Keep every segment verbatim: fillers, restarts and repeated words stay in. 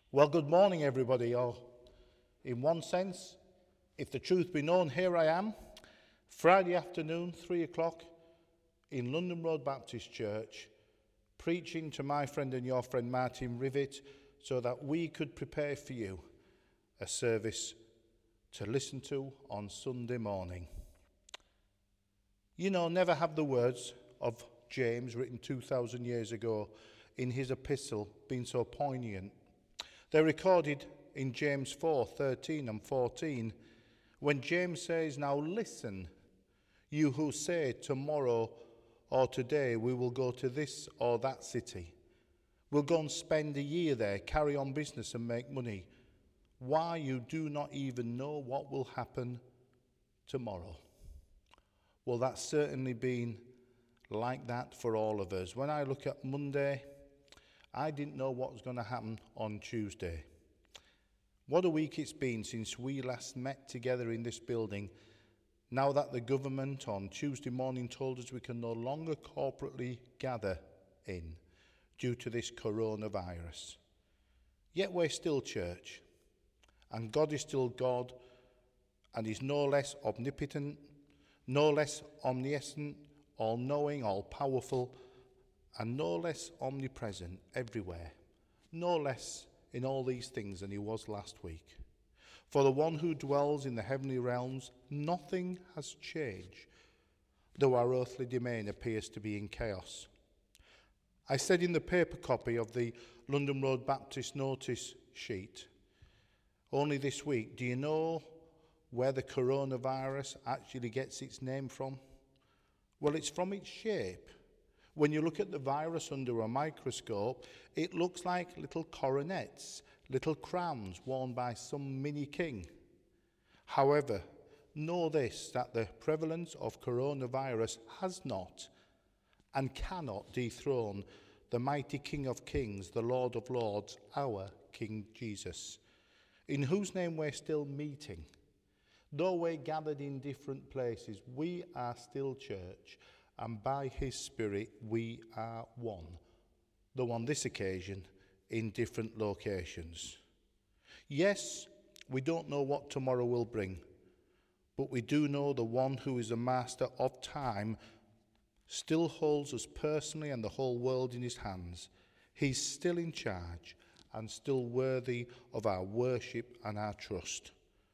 Well, good morning, everybody. Or, in one sense, if the truth be known, here I am, Friday afternoon, three o'clock, in London Road Baptist Church, preaching to my friend and your friend Martin Rivet, so that we could prepare for you a service to listen to on Sunday morning. You know, never have the words of James, written two thousand years ago, in his epistle, been so poignant. They're recorded in James four, thirteen and fourteen, when James says, "Now listen, you who say tomorrow or today we will go to this or that city. We'll go and spend a year there, carry on business and make money. Why, you do not even know what will happen tomorrow." Well, that's certainly been like that for all of us. When I look at Monday, I didn't know what was going to happen on Tuesday. What a week it's been since we last met together in this building, now that the government on Tuesday morning told us we can no longer corporately gather in due to this coronavirus. Yet we're still church, and God is still God, and is no less omnipotent, no less omniscient, all-knowing, all-powerful, and no less omnipresent everywhere, no less in all these things than he was last week. For the one who dwells in the heavenly realms, nothing has changed, though our earthly domain appears to be in chaos. I said in the paper copy of the London Road Baptist notice sheet only this week, do you know where the coronavirus actually gets its name from? Well, it's from its shape. When you look at the virus under a microscope, it looks like little coronets, little crowns worn by some mini king. However, know this, that the prevalence of coronavirus has not and cannot dethrone the mighty King of Kings, the Lord of Lords, our King Jesus, in whose name we're still meeting. Though we're gathered in different places, we are still church, and by his Spirit we are one, though on this occasion in different locations. Yes, we don't know what tomorrow will bring, but we do know the one who is the master of time still holds us personally and the whole world in his hands. He's still in charge and still worthy of our worship and our trust.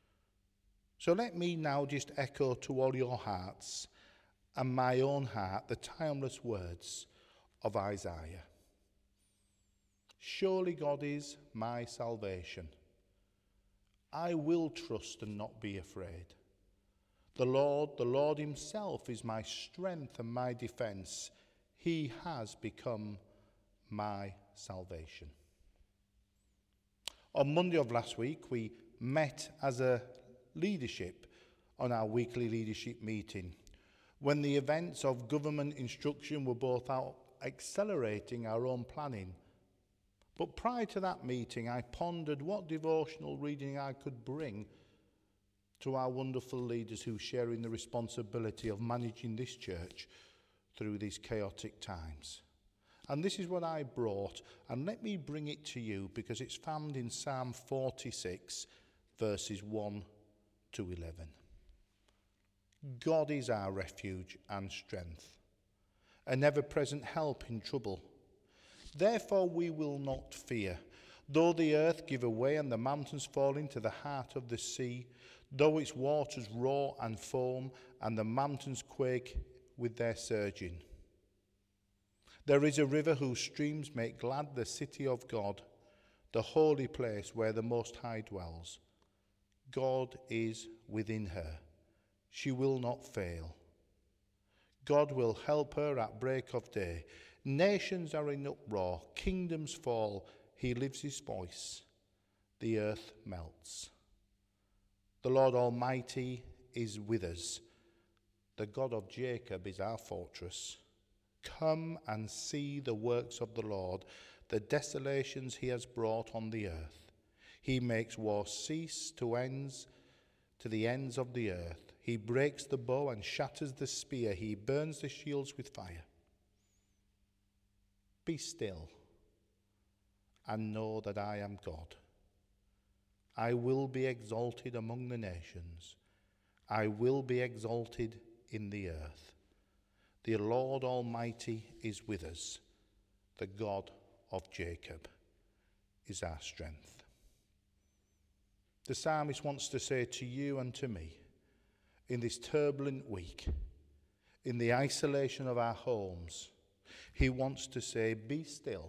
So let me now just echo to all your hearts and my own heart the timeless words of Isaiah. Surely God is my salvation. I will trust and not be afraid. The Lord, the Lord himself is my strength and my defense. He has become my salvation. On Monday of last week, we met as a leadership on our weekly leadership meeting, when the events of government instruction were both out accelerating our own planning. But prior to that meeting, I pondered what devotional reading I could bring to our wonderful leaders who share in the responsibility of managing this church through these chaotic times. And this is what I brought, and let me bring it to you because it's found in Psalm forty-six, verses one to eleven. God is our refuge and strength, an ever-present help in trouble. Therefore we will not fear, though the earth give way and the mountains fall into the heart of the sea, though its waters roar and foam and the mountains quake with their surging. There is a river whose streams make glad the city of God, the holy place where the Most High dwells. God is within her. She will not fail. God will help her at break of day. Nations are in uproar, kingdoms fall. He lifts his voice. The earth melts. The Lord Almighty is with us. The God of Jacob is our fortress. Come and see the works of the Lord, the desolations he has brought on the earth. He makes war cease to ends, to the ends of the earth. He breaks the bow and shatters the spear. He burns the shields with fire. Be still and know that I am God. I will be exalted among the nations. I will be exalted in the earth. The Lord Almighty is with us. The God of Jacob is our strength. The psalmist wants to say to you and to me, in this turbulent week, in the isolation of our homes, he wants to say, be still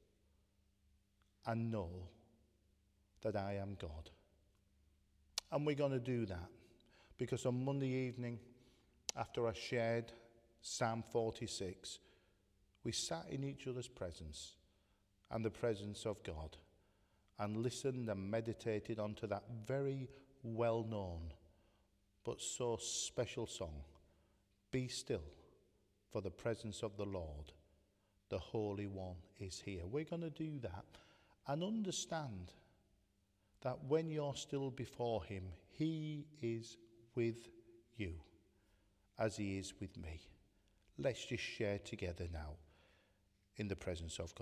and know that I am God. And we're going to do that because on Monday evening, after I shared Psalm forty-six, we sat in each other's presence and the presence of God and listened and meditated onto that very well-known but so special song, Be Still, for the presence of the Lord, the Holy One is here. We're going to do that and understand that when you're still before him, he is with you as he is with me. Let's just share together now in the presence of God.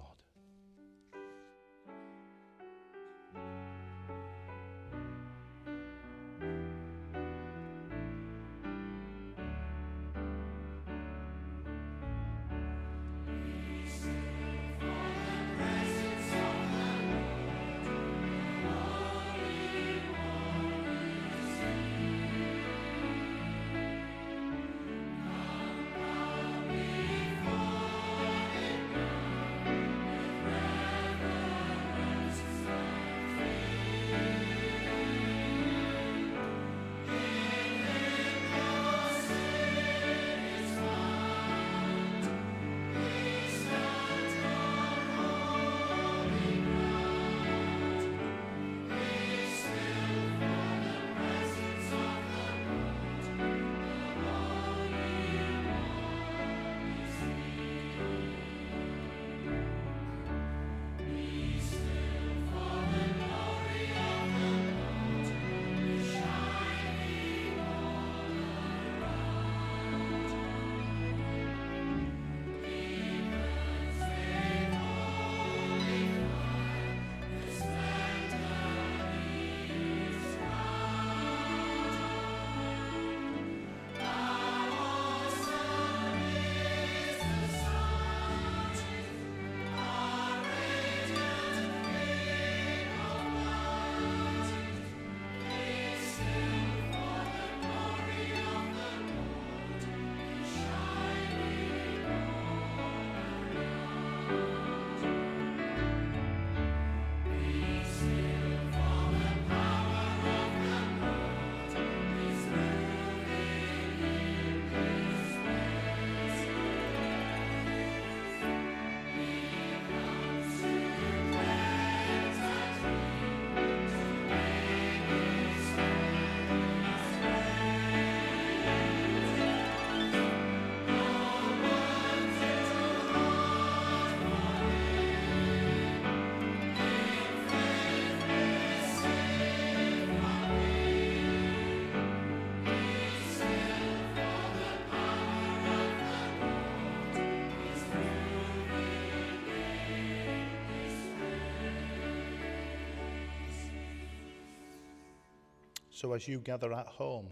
So as you gather at home,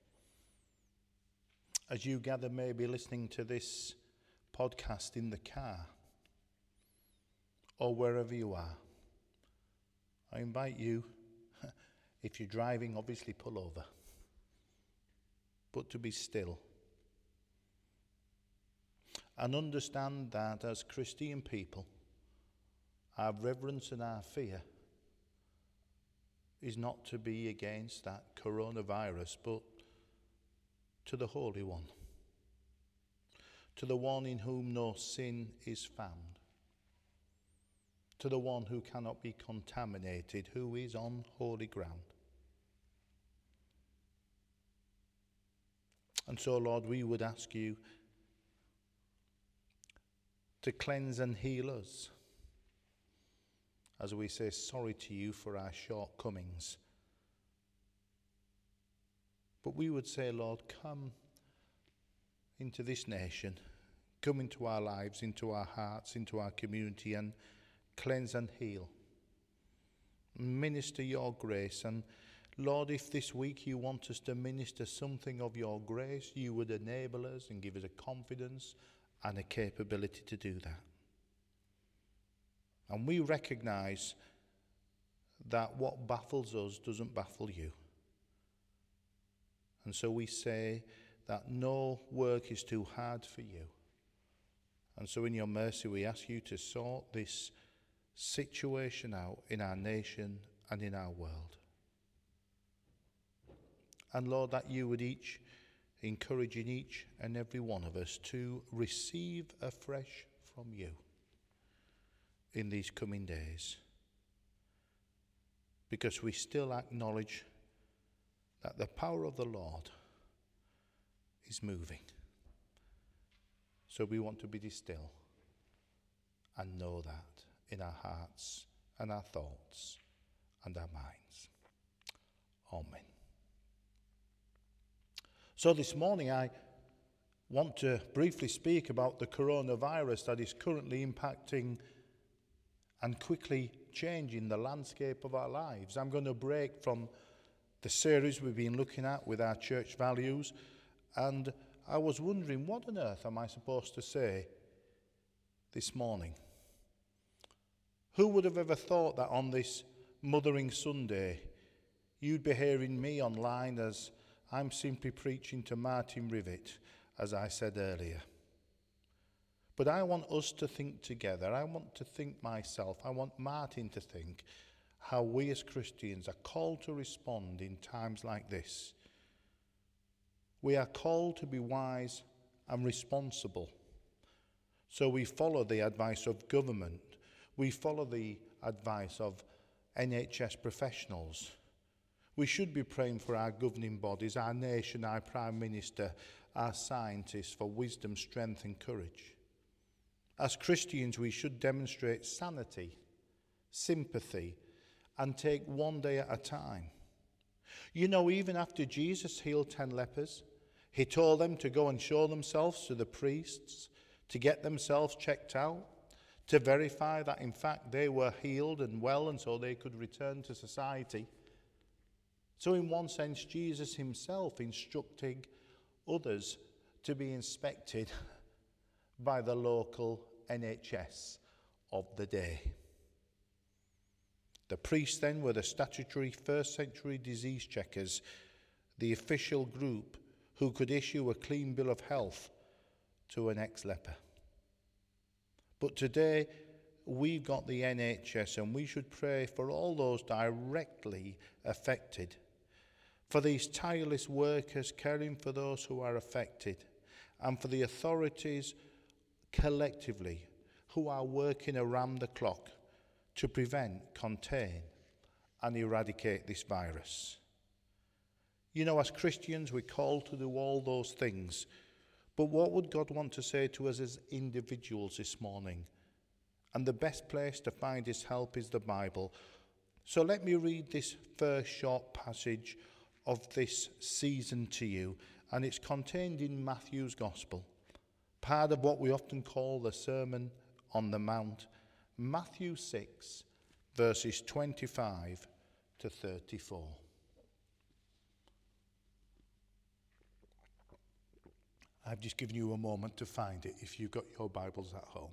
as you gather maybe listening to this podcast in the car or wherever you are, I invite you, if you're driving, obviously pull over, but to be still and understand that as Christian people, our reverence and our fear is not to be against that coronavirus, but to the Holy One, to the one in whom no sin is found, to the one who cannot be contaminated, who is on holy ground. And so, Lord, we would ask you to cleanse and heal us as we say sorry to you for our shortcomings. But we would say, Lord, come into this nation, come into our lives, into our hearts, into our community, and cleanse and heal. Minister your grace. And Lord, if this week you want us to minister something of your grace, you would enable us and give us a confidence and a capability to do that. And we recognize that what baffles us doesn't baffle you. And so we say that no work is too hard for you. And so in your mercy we ask you to sort this situation out in our nation and in our world. And Lord, that you would each encourage in each and every one of us to receive afresh from you in these coming days. Because we still acknowledge that the power of the Lord is moving. So we want to be still and know that in our hearts and our thoughts and our minds. Amen. So this morning I want to briefly speak about the coronavirus that is currently impacting and quickly changing the landscape of our lives. I'm going to break from the series we've been looking at with our church values, and I was wondering, what on earth am I supposed to say this morning? Who would have ever thought that on this Mothering Sunday you'd be hearing me online as I'm simply preaching to Martin Rivet, as I said earlier. But I want us to think together. I want to think myself. I want Martin to think how we as Christians are called to respond in times like this. We are called to be wise and responsible. So we follow the advice of government. We follow the advice of N H S professionals. We should be praying for our governing bodies, our nation, our Prime Minister, our scientists for wisdom, strength and courage. As Christians, we should demonstrate sanity, sympathy, and take one day at a time. You know, even after Jesus healed ten lepers, he told them to go and show themselves to the priests, to get themselves checked out, to verify that in fact they were healed and well, and so they could return to society. So in one sense, Jesus himself instructing others to be inspected by the local N H S of the day. The priests then were the statutory first century disease checkers, the official group who could issue a clean bill of health to an ex-leper. But today we've got the N H S, and we should pray for all those directly affected, for these tireless workers caring for those who are affected, and for the authorities collectively who are working around the clock to prevent, contain, and eradicate this virus. You know, as Christians, we're called to do all those things. But what would God want to say to us as individuals this morning? And the best place to find his help is the Bible. So let me read this first short passage of this season to you. And it's contained in Matthew's Gospel, part of what we often call the Sermon on the Mount. Matthew six, verses twenty-five to thirty-four. I've just given you a moment to find it if you've got your Bibles at home.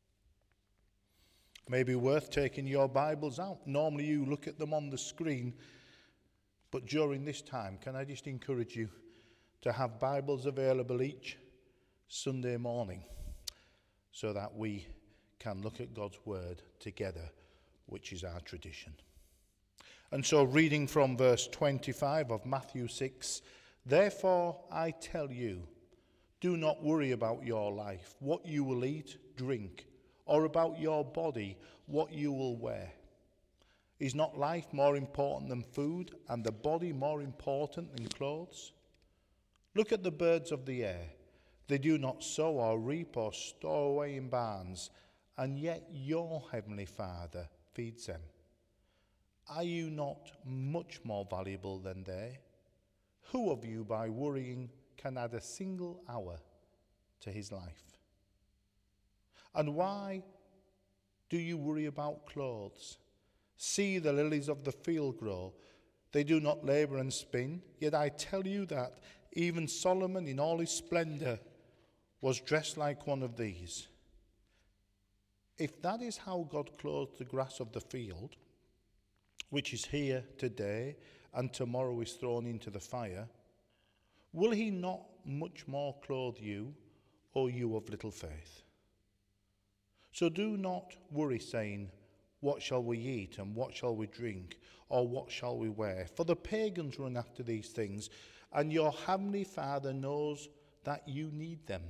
Maybe worth taking your Bibles out. Normally you look at them on the screen, but during this time, can I just encourage you to have Bibles available each Sunday morning so that we can look at God's Word together, which is our tradition. And so reading from verse twenty-five of Matthew six, therefore I tell you, do not worry about your life, what you will eat, drink, or about your body, what you will wear. Is not life more important than food, and the body more important than clothes? Look at the birds of the air. They do not sow or reap or store away in barns, and yet your heavenly Father feeds them. Are you not much more valuable than they? Who of you, by worrying, can add a single hour to his life? And why do you worry about clothes? See the lilies of the field grow. They do not labor and spin. Yet I tell you that even Solomon in all his splendor was dressed like one of these. If that is how God clothes the grass of the field, which is here today and tomorrow is thrown into the fire, will he not much more clothe you, O you of little faith? So do not worry, saying, what shall we eat, and what shall we drink, or what shall we wear? For the pagans run after these things, and your heavenly Father knows that you need them.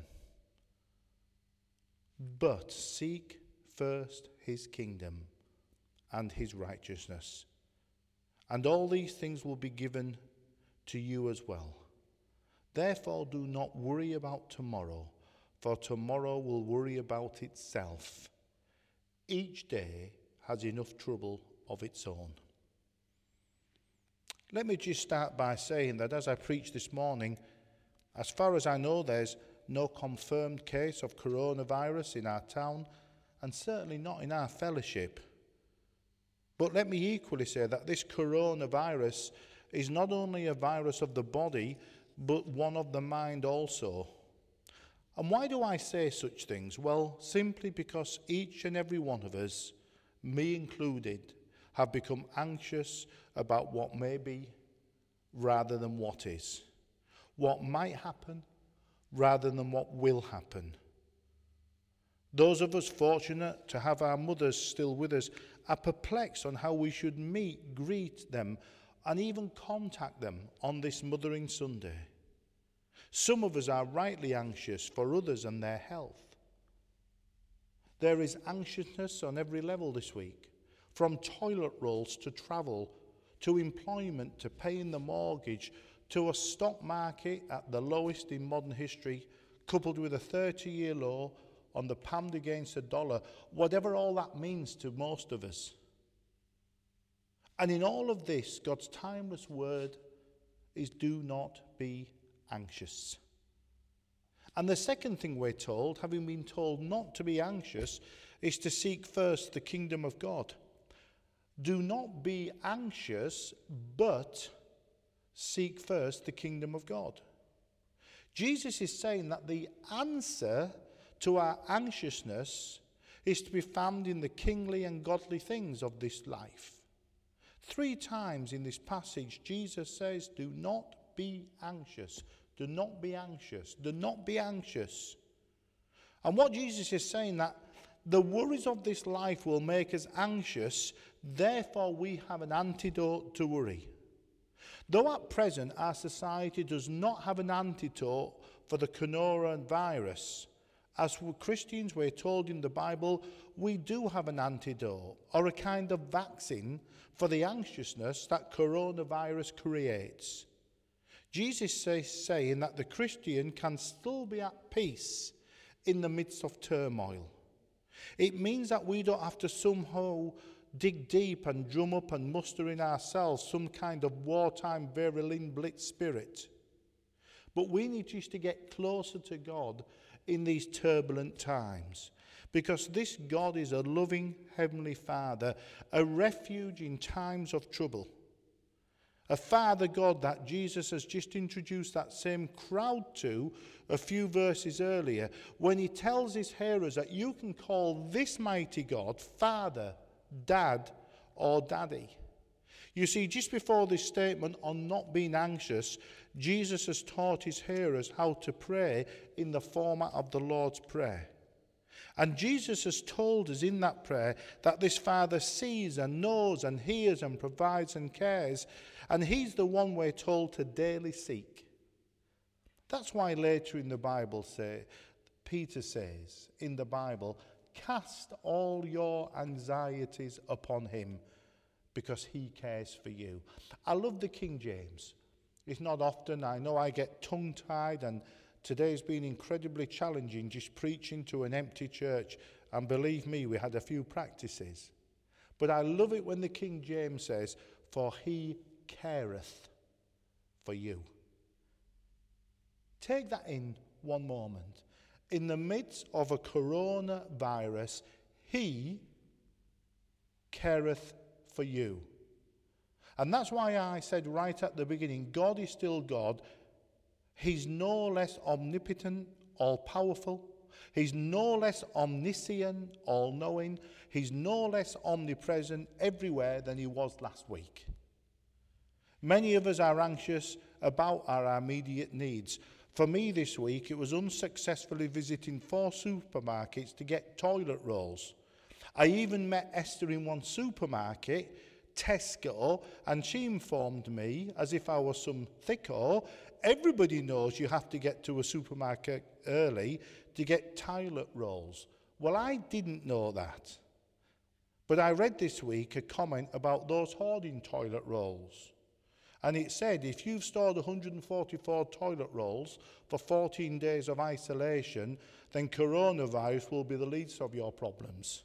But seek first his kingdom and his righteousness, and all these things will be given to you as well. Therefore do not worry about tomorrow, for tomorrow will worry about itself. Each day has enough trouble of its own. Let me just start by saying that as I preach this morning, as far as I know, there's no confirmed case of coronavirus in our town, and certainly not in our fellowship. But let me equally say that this coronavirus is not only a virus of the body, but one of the mind also. And why do I say such things? Well, simply because each and every one of us, me included, have become anxious about what may be rather than what is. What might happen rather than what will happen. Those of us fortunate to have our mothers still with us are perplexed on how we should meet, greet them, and even contact them on this Mothering Sunday. Some of us are rightly anxious for others and their health. There is anxiousness on every level this week, from toilet rolls to travel, to employment, to paying the mortgage, to a stock market at the lowest in modern history, coupled with a thirty-year low on the pound against the dollar, whatever all that means to most of us. And in all of this, God's timeless word is do not be anxious. And the second thing we're told, having been told not to be anxious, is to seek first the kingdom of God. Do not be anxious, but seek first the kingdom of God. Jesus is saying that the answer to our anxiousness is to be found in the kingly and godly things of this life. Three times in this passage, Jesus says, do not be anxious. Do not be anxious. Do not be anxious. And what Jesus is saying, that the worries of this life will make us anxious, therefore we have an antidote to worry. Though at present our society does not have an antidote for the coronavirus, as Christians we're told in the Bible, we do have an antidote, or a kind of vaccine for the anxiousness that coronavirus creates. Jesus is saying that the Christian can still be at peace in the midst of turmoil. It means that we don't have to somehow dig deep and drum up and muster in ourselves some kind of wartime Berlin Blitz spirit. But we need just to get closer to God in these turbulent times, because this God is a loving Heavenly Father, a refuge in times of trouble. A Father God that Jesus has just introduced that same crowd to a few verses earlier, when he tells his hearers that you can call this mighty God Father, Dad, or Daddy. You see, just before this statement on not being anxious, Jesus has taught his hearers how to pray in the format of the Lord's Prayer. And Jesus has told us in that prayer that this Father sees and knows and hears and provides and cares, and he's the one we're told to daily seek. That's why later in the Bible, say, Peter says in the Bible, cast all your anxieties upon him, because he cares for you. I love the King James. It's not often, I know I get tongue-tied, and today's been incredibly challenging just preaching to an empty church, and believe me, we had a few practices. But I love it when the King James says, for he careth for you. Take that in one moment. In the midst of a coronavirus, he careth for you. And that's why I said right at the beginning, God is still God. He's no less omnipotent, all-powerful. He's no less omniscient, all-knowing. He's no less omnipresent everywhere than he was last week. Many of us are anxious about our immediate needs. For me this week, it was unsuccessfully visiting four supermarkets to get toilet rolls. I even met Esther in one supermarket, Tesco, and she informed me, as if I was some thicko, everybody knows you have to get to a supermarket early to get toilet rolls. Well, I didn't know that. But I read this week a comment about those hoarding toilet rolls. And it said, if you've stored one hundred forty-four toilet rolls for fourteen days of isolation, then coronavirus will be the least of your problems.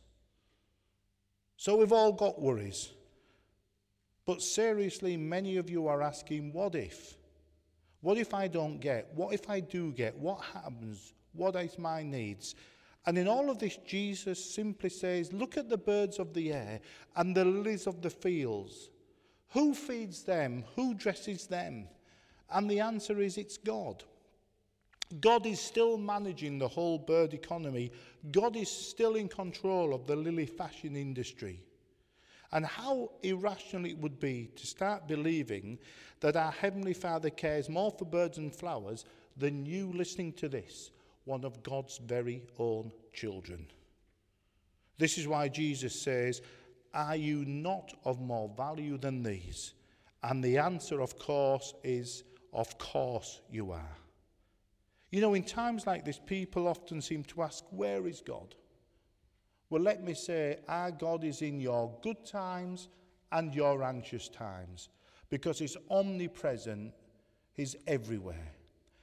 So we've all got worries. But seriously, many of you are asking, what if? What if I don't get? What if I do get? What happens? What is my needs? And in all of this, Jesus simply says, look at the birds of the air and the lilies of the fields. Who feeds them? Who dresses them? And the answer is, it's God. God is still managing the whole bird economy. God is still in control of the lily fashion industry. And how irrational it would be to start believing that our Heavenly Father cares more for birds and flowers than you listening to this, one of God's very own children. This is why Jesus says, are you not of more value than these? And the answer, of course, is, of course you are. You know, in times like this, people often seem to ask, where is God? Well, let me say, our God is in your good times and your anxious times, because he's omnipresent, he's everywhere.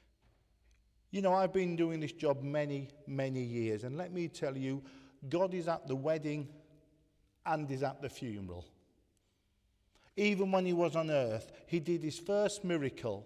You know, I've been doing this job many, many years, and let me tell you, God is at the wedding and is at the funeral. Even when he was on earth, he did his first miracle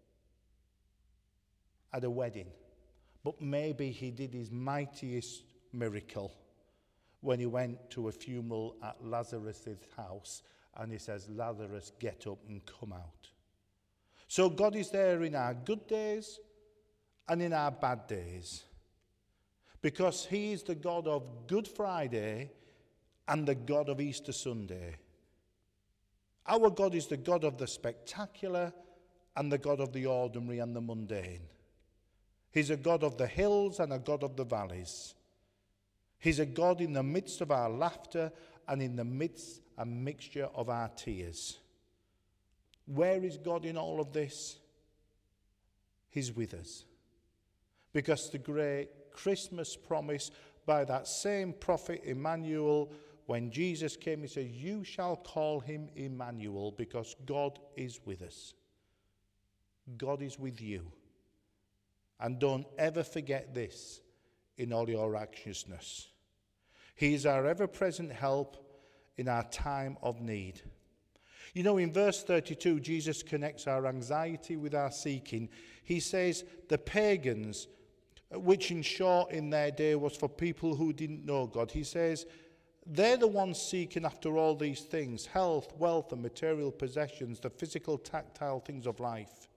at a wedding. But maybe he did his mightiest miracle when he went to a funeral at Lazarus' house and he says, Lazarus, get up and come out. So God is there in our good days and in our bad days, because he is the God of Good Friday and the God of Easter Sunday. Our God is the God of the spectacular and the God of the ordinary and the mundane. He's a God of the hills and a God of the valleys. He's a God in the midst of our laughter and in the midst and mixture of our tears. Where is God in all of this? He's with us. Because the great Christmas promise by that same prophet Emmanuel, when Jesus came, he said, you shall call him Emmanuel, because God is with us. God is with you. And don't ever forget this in all your anxiousness. He is our ever-present help in our time of need. You know, in verse thirty-two, Jesus connects our anxiety with our seeking. He says, the pagans, which in short in their day was for people who didn't know God, he says, they're the ones seeking after all these things, health, wealth, and material possessions, the physical, tactile things of life.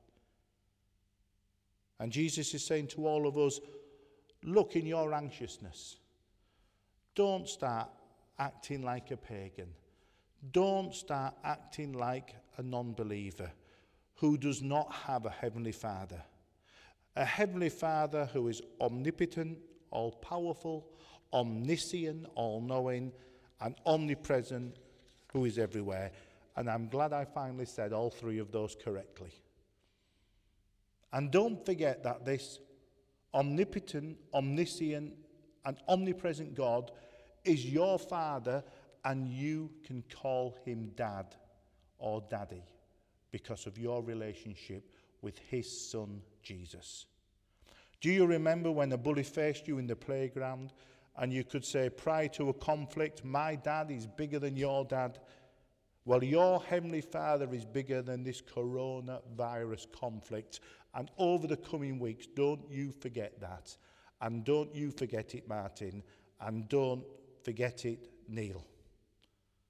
And Jesus is saying to all of us, look, in your anxiousness, don't start acting like a pagan. Don't start acting like a non-believer who does not have a Heavenly Father. A Heavenly Father who is omnipotent, all-powerful, omniscient, all-knowing, and omnipresent, who is everywhere. And I'm glad I finally said all three of those correctly. And don't forget that this omnipotent, omniscient, and omnipresent God is your Father, and you can call him Dad or Daddy because of your relationship with his Son, Jesus. Do you remember when a bully faced you in the playground and you could say, prior to a conflict, my dad is bigger than your dad? Well, your Heavenly Father is bigger than this coronavirus conflict. And over the coming weeks, don't you forget that. And don't you forget it, Martin. And don't forget it, Neil.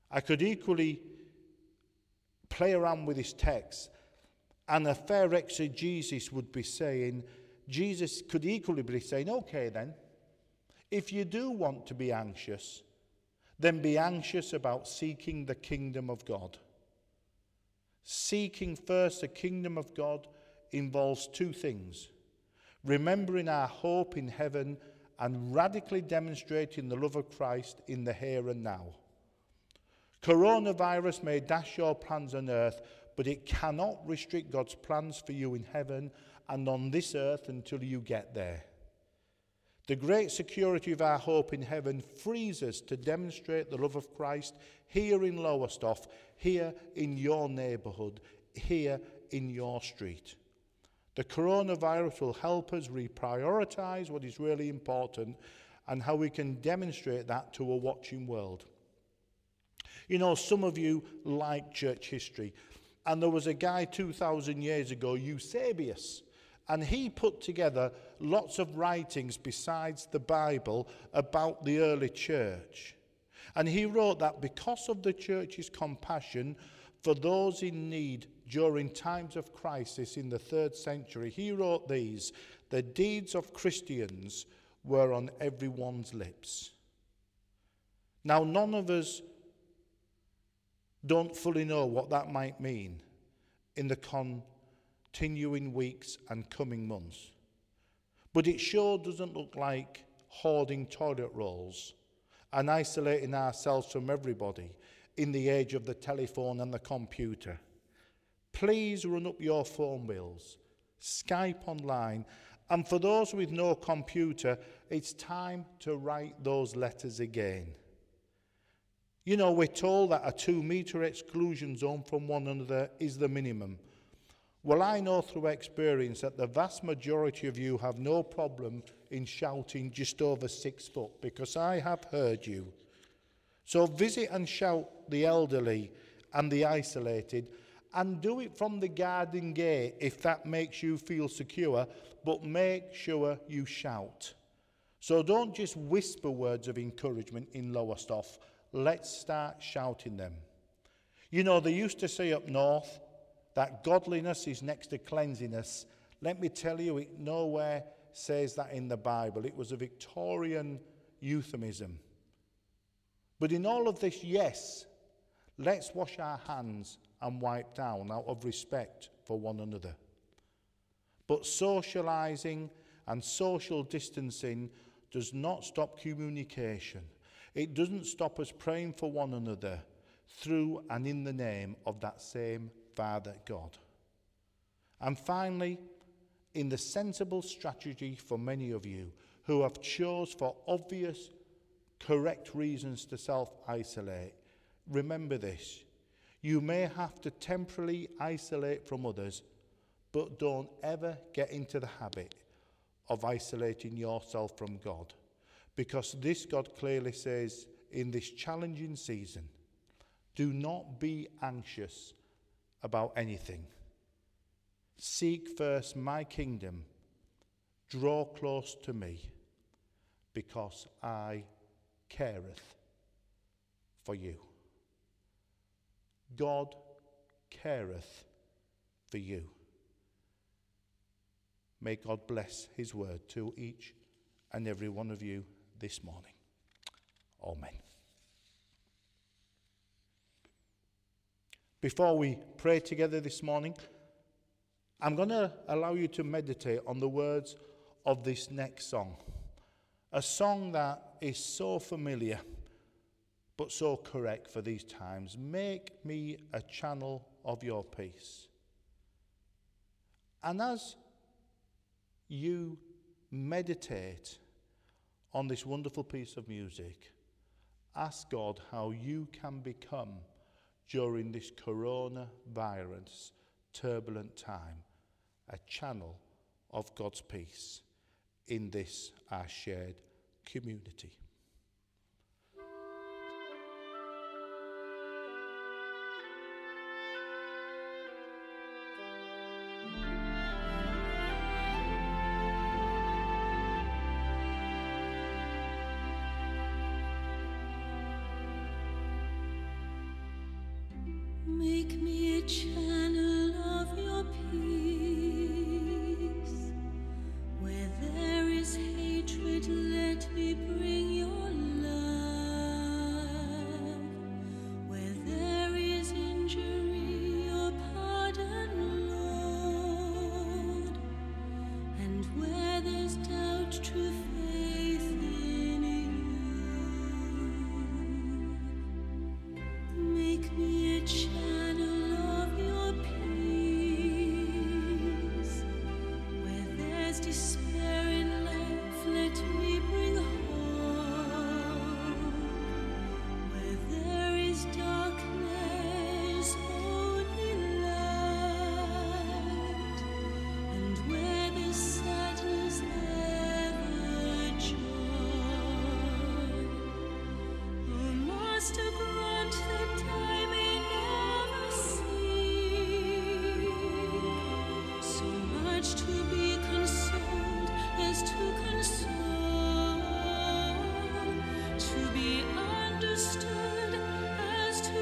I could equally play around with this text, and a fair exegesis would be saying, Jesus could equally be saying, okay then, if you do want to be anxious, then be anxious about seeking the kingdom of God. Seeking first the kingdom of God involves two things: remembering our hope in heaven and radically demonstrating the love of Christ in the here and now. Coronavirus may dash your plans on earth, but it cannot restrict God's plans for you in heaven and on this earth until you get there. The great security of our hope in heaven frees us to demonstrate the love of Christ here in Lowestoft, here in your neighbourhood, here in your street. The coronavirus will help us reprioritise what is really important and how we can demonstrate that to a watching world. You know, some of you like church history, and there was a guy two thousand years ago, Eusebius, and he put together lots of writings besides the Bible about the early church. And he wrote that because of the church's compassion for those in need during times of crisis in the third century, he wrote these: the deeds of Christians were on everyone's lips. Now, none of us don't fully know what that might mean in the continuing weeks and coming months. But it sure doesn't look like hoarding toilet rolls and isolating ourselves from everybody in the age of the telephone and the computer. Please run up your phone bills, Skype online, and for those with no computer, it's time to write those letters again. You know, we're told that a two-metre exclusion zone from one another is the minimum. Well, I know through experience that the vast majority of you have no problem in shouting just over six foot, because I have heard you. So visit and shout the elderly and the isolated, and do it from the garden gate if that makes you feel secure, but make sure you shout. So don't just whisper words of encouragement in Lowestoft. Let's start shouting them. You know, they used to say up north that godliness is next to cleanliness. Let me tell you, it nowhere says that in the Bible. It was a Victorian euphemism. But in all of this, yes, let's wash our hands and wipe down out of respect for one another. But socialising and social distancing does not stop communication. It doesn't stop us praying for one another through and in the name of that same Father God. And finally, in the sensible strategy for many of you who have chose for obvious, correct reasons to self-isolate, remember this: you may have to temporarily isolate from others, but don't ever get into the habit of isolating yourself from God. Because this God clearly says in this challenging season, do not be anxious about anything. Seek first my kingdom. Draw close to me, because I careth for you. God careth for you. May God bless his word to each and every one of you this morning. Amen. Before we pray together this morning, I'm going to allow you to meditate on the words of this next song. A song that is so familiar, but so correct for these times. Make me a channel of your peace. And as you meditate on this wonderful piece of music, ask God how you can become, during this coronavirus turbulent time, a channel of God's peace in this our shared community. Make me a channel of your peace. Where there is hatred, let me bring your love. Where there is injury, your pardon, Lord. And where there's doubt, true faith in you. Make me a channel of your peace. Where there's despair in life, let me bring hope. Where there is darkness, only light. And where there's sadness, ever joy. Oh, Master, grant that I may never seek so much to be consoled as to console, to be understood as to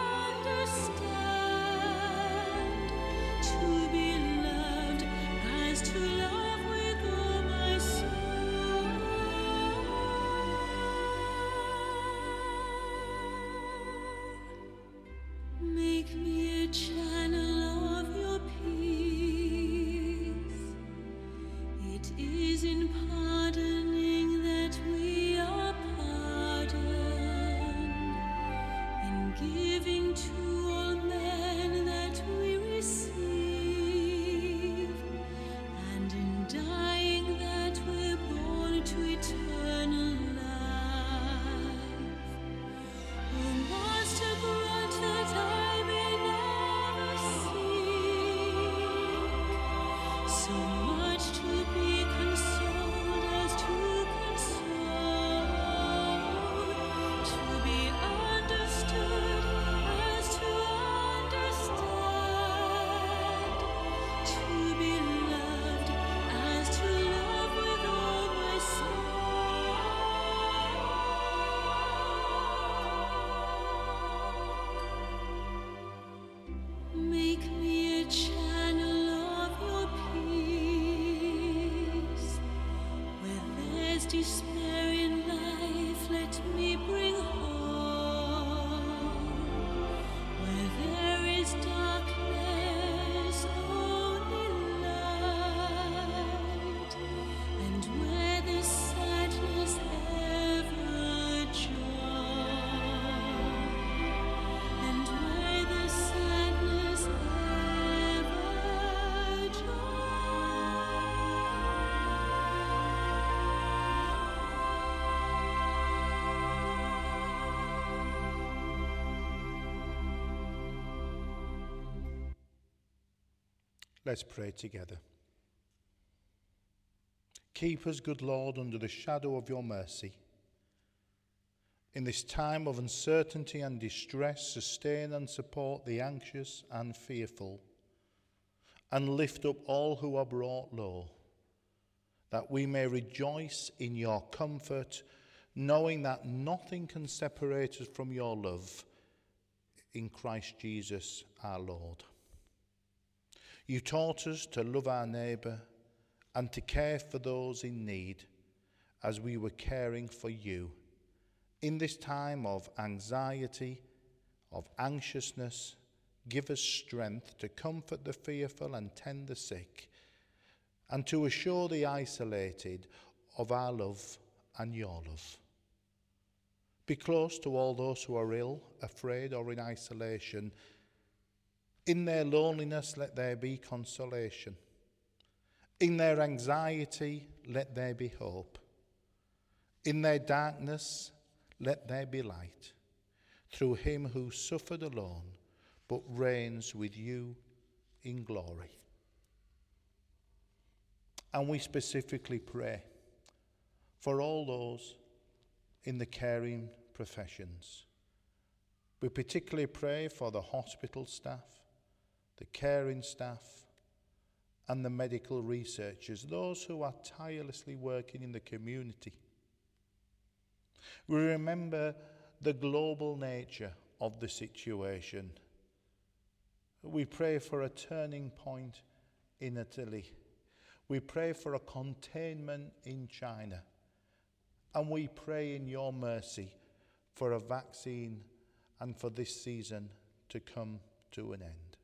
understand, to be loved as to love with all my soul. Make me a channel of your peace. It is in pardoning that we are pardoned, in giving to all men that we receive, and in dying that we're born to eternal life. Oh, Master, grant that I may never seek so much to be consoled as to console, to be understood as to understand, to be loved as to love with all my soul. Make me a channel of your peace. Where there's despair in life, let me bring hope. Where there is darkness, only light. And where there's sadness, ever joy. And where there's sadness, ever Let's pray together. Keep us, good Lord, under the shadow of your mercy. In this time of uncertainty and distress, sustain and support the anxious and fearful, and lift up all who are brought low, that we may rejoice in your comfort, knowing that nothing can separate us from your love in Christ Jesus our Lord. You taught us to love our neighbour and to care for those in need as we were caring for you. In this time of anxiety, of anxiousness, give us strength to comfort the fearful and tend the sick, and to assure the isolated of our love and your love. Be close to all those who are ill, afraid, or in isolation. In their loneliness, let there be consolation. In their anxiety, let there be hope. In their darkness, let there be light. Through him who suffered alone, but reigns with you in glory. And we specifically pray for all those in the caring professions. We particularly pray for the hospital staff, the caring staff, and the medical researchers, those who are tirelessly working in the community. We remember the global nature of the situation We pray for a turning point in Italy. We pray for a containment in China. And we pray in your mercy for a vaccine and for this season to come to an end.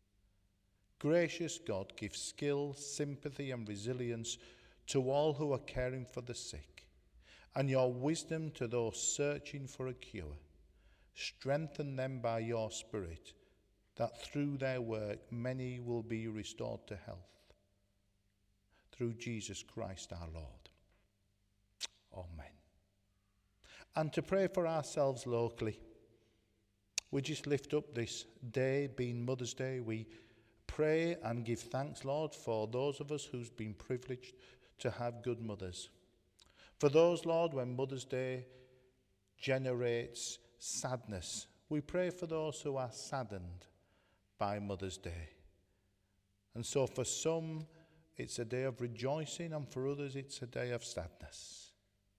Gracious God, give skill, sympathy and resilience to all who are caring for the sick, and your wisdom to those searching for a cure. Strengthen them by your Spirit, that through their work many will be restored to health. Through Jesus Christ our Lord. Amen. And to pray for ourselves locally, we just lift up this day, being Mother's Day. We pray and give thanks, Lord, for those of us who's been privileged to have good mothers. For those, Lord, when Mother's Day generates sadness, we pray for those who are saddened by Mother's Day. And so for some, it's a day of rejoicing, and for others, it's a day of sadness.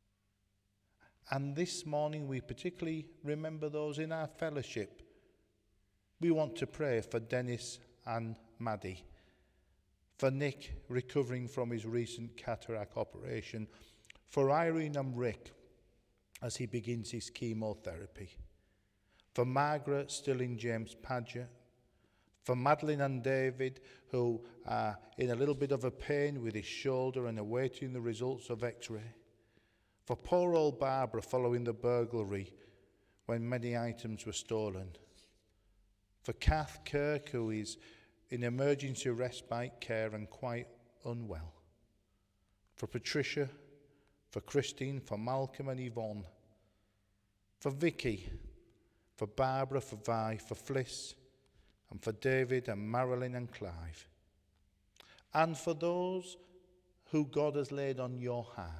And this morning, we particularly remember those in our fellowship. We want to pray for Dennis and Maddie, for Nick recovering from his recent cataract operation, for Irene and Rick as he begins his chemotherapy, for Margaret still in James Paget, for Madeline and David who are in a little bit of a pain with his shoulder and awaiting the results of x-ray, for poor old Barbara following the burglary when many items were stolen, for Kath Kirk who is in emergency respite care and quite unwell, for Patricia, for Christine, for Malcolm and Yvonne, for Vicky, for Barbara, for Vi, for Fliss, and for David and Marilyn and Clive, and for those who God has laid on your heart.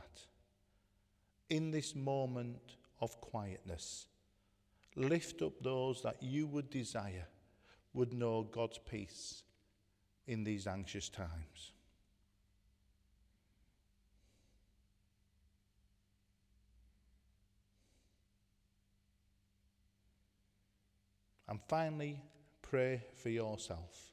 In this moment of quietness, lift up those that you would desire would know God's peace in these anxious times. And finally, pray for yourself,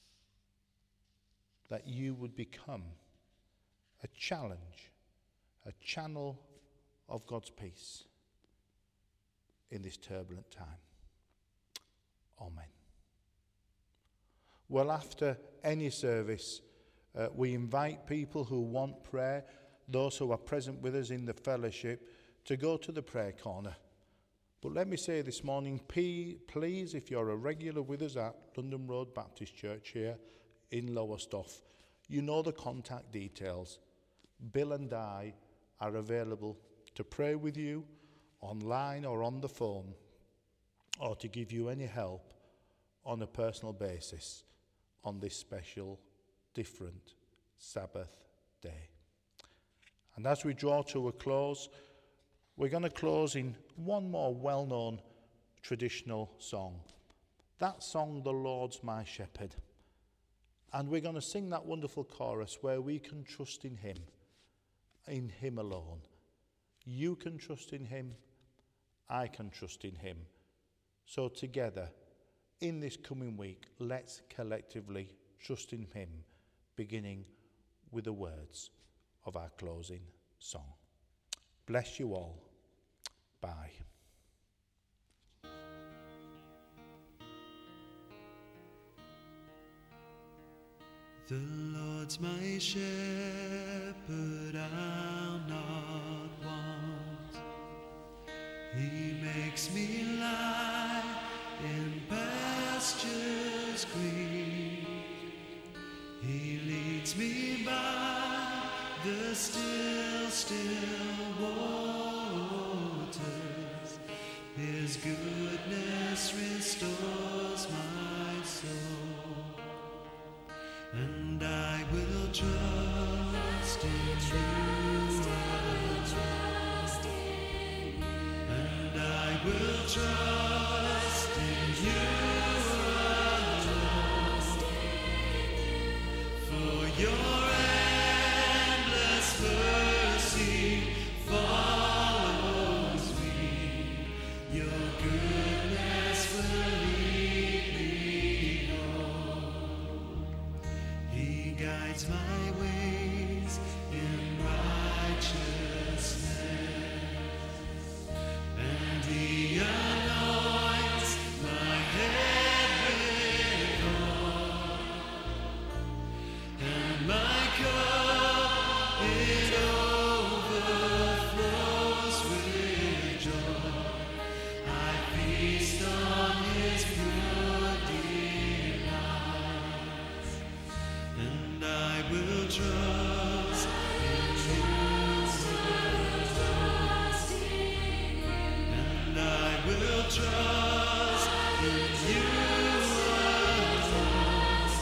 that you would become a challenge, a channel of God's peace in this turbulent time. Amen. Well, after any service, uh, we invite people who want prayer, those who are present with us in the fellowship, to go to the prayer corner. But let me say this morning, please, if you're a regular with us at London Road Baptist Church here in Lowestoft, you know the contact details. Bill and I are available to pray with you online or on the phone, or to give you any help on a personal basis on this special, different Sabbath day. And as we draw to a close, we're going to close in one more well-known traditional song. That song, "The Lord's My Shepherd." And we're going to sing that wonderful chorus where we can trust in him, in him alone. You can trust in him, I can trust in him. So together, in this coming week, let's collectively trust in him, beginning with the words of our closing song. Bless you all. Bye. The Lord's my shepherd, I'll not want. He makes me lie in pastures green. He leads me by the still, still waters. His goodness restores my soul. And I will trust in you. And I will trust in you. For your endless mercy follows me. Your goodness will lead me on. trust in you, and I will trust in you alone.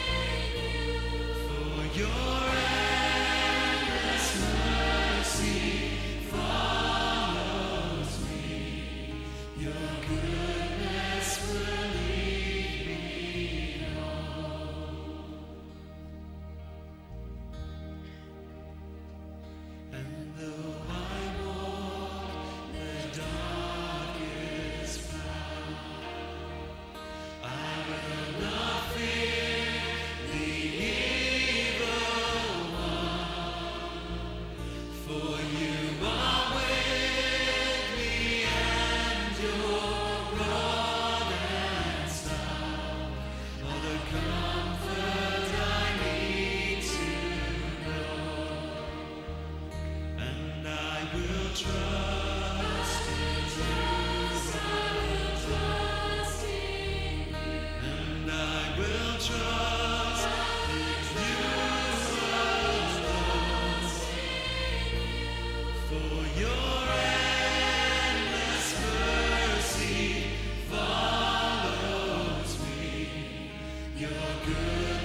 For your endless mercy follows me. Your goodness will lead me home. And though I walk the darkest path, I will not fear the evil one. For you are with me, and your rod and staff are the comfort I need to know. And I will trust in you, and I will trust in you alone. For your endless mercy follows me. Your good